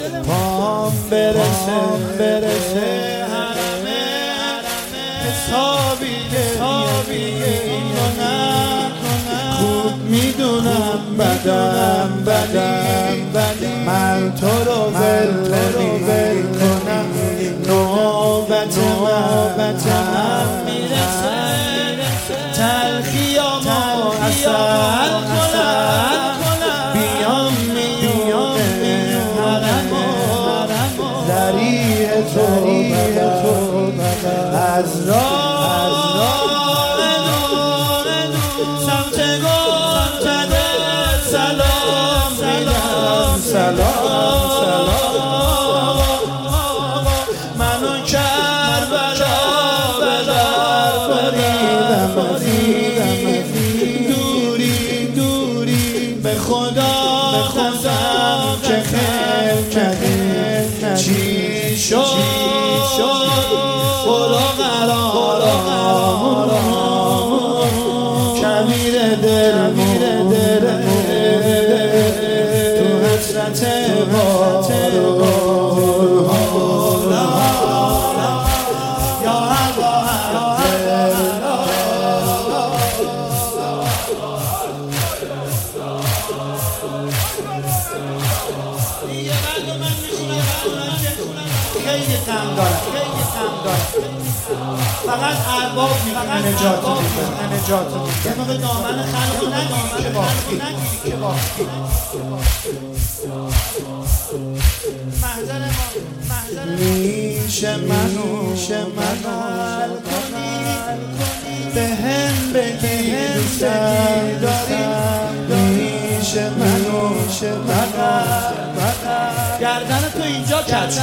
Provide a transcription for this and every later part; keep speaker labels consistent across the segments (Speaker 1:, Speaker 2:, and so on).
Speaker 1: پام برسه حرمه حسابی کنم خوب میدونم بدم ولی من تو رو ول کنم نوبت من میرسه تلخیامو اصل کنم بیام ذریع تو از راه سمت گل زده سلام منو کربلا بریدم دوری به خدا که خیر کردی چی شد برو قرار کبیر دل تو حسرت خیلی غم دارم فقط ارباب میتونه نجات میده یه موقع دامن خلقو نگیری که باقی میشه منو حل کنی به هم بگی دوستم داری میشه منو گردن تو اینجا کج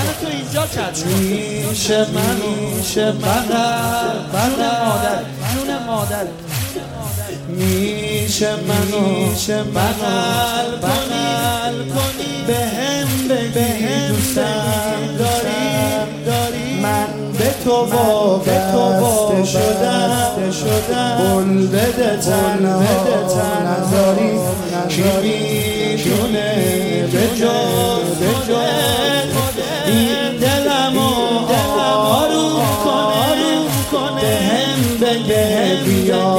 Speaker 1: میشه جون مادر میشه منو بغل کنی به هم بگی دوستم داری من به تو وابسته شدم گل بده تنها نذاری کی میدونه به جز این دلمو آروم کنه به هم بگه بیا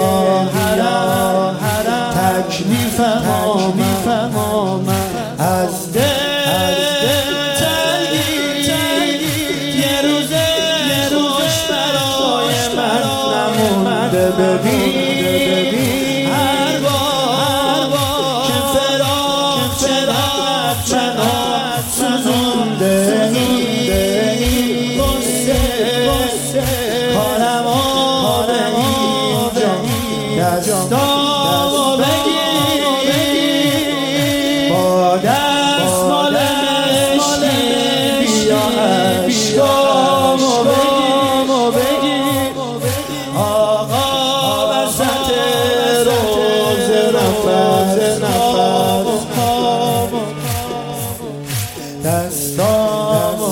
Speaker 1: تکلیفم آمد از دل تنگی یه روزه خوش برای من نمونده ببین هر بار که فراق چقدر سوزونده این غصه کارم اینجا دستامو بگیر با دستمال مشکی بیا عشقامو بگیر آقا وسط روز نفس دستامو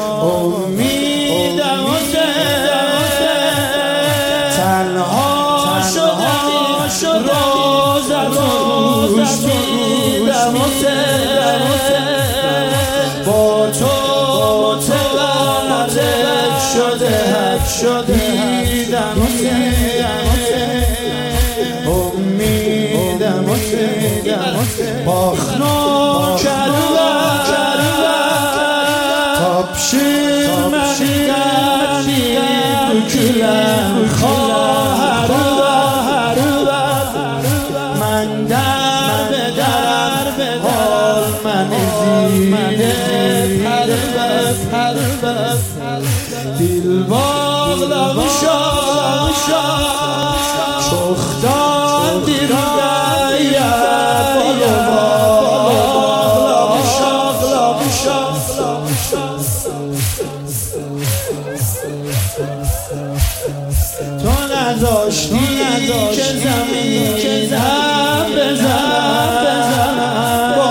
Speaker 1: امیدم تنها شدم روز میدم با تو متولد شده دیدم امیدم باخنو تابشیر مغیانی بکلم خواهر من در به حال من زیده دل باغلم چختان دیرایه تو نذاشتی که زمین هم بزنم با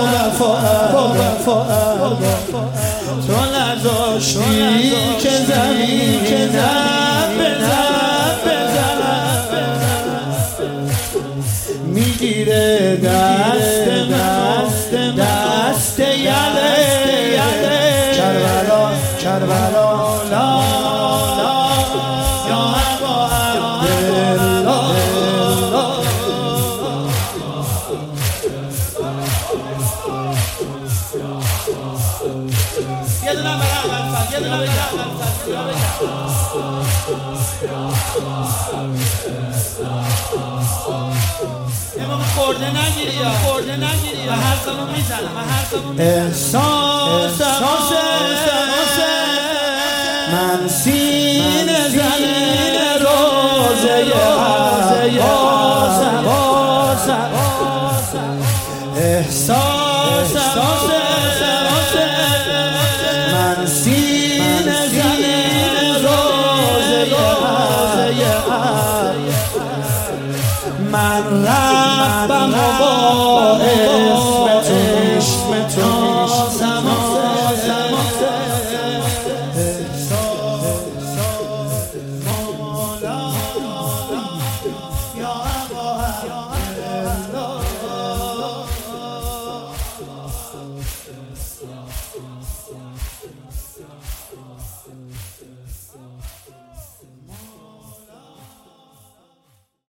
Speaker 1: وفا تو نذاشتی که زمین هم بزنم میگیره دست یله کربلا لا یا ابا عبدالله یه دونه برای اول یه دونه برای امام خورده نگیری یا و هر زمان میزنم احساس